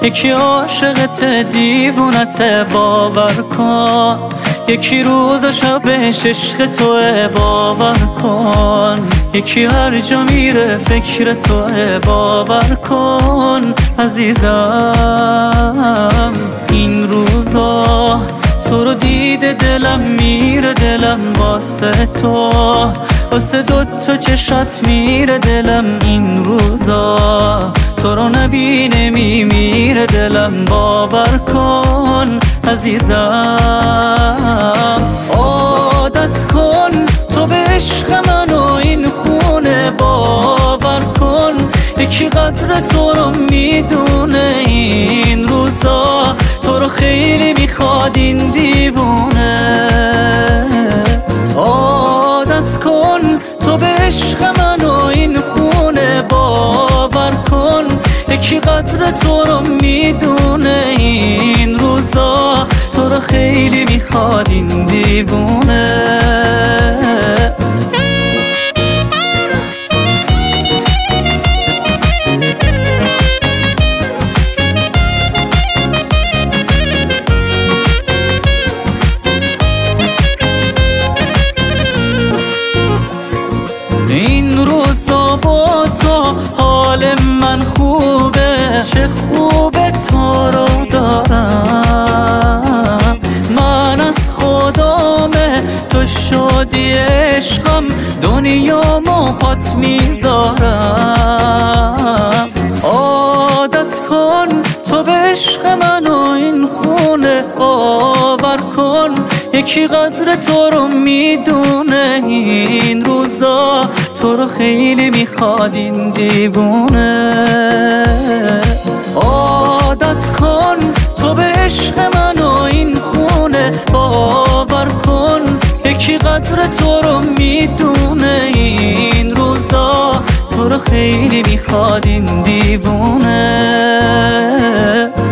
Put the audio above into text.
یکی عاشقت دیوونت باور کن، یکی روز و شبش عشق توه باور کن، یکی هر جا میره فکر توه باور کن عزیزم. این روزا تو رو دیده دلم میره، دلم واسه تو، واسه دوتا چشات میره دلم. این روزا تو رو نبینه میمیره دلم باور کن عزیزم. عادت کن تو به عشق من و این خونه باور کن، یکی قدر تو رو میدونه. این روزا تو رو خیلی میخواد این دیوونه. عادت کن تو به عشق من و این خونه باور کن، یکی قدر تو رو میدونه. این روزا تو رو خیلی میخواد این دیوونه. این روزا با تو حال من خوبه، چه خوبه تو رو دارم. من از خدامه تو شدی عشقم، دنیامو پات میذارم. عادت کن تو به عشق من و این خونه باور کن، یکی قدر تو رو میدونه. این روزا تو رو خیلی میخواد این دیوونه. عادت کن تو به عشق من و این خونه باور کن، یکی قدر تو رو میدونه. این روزا تو رو خیلی میخواد این دیوونه.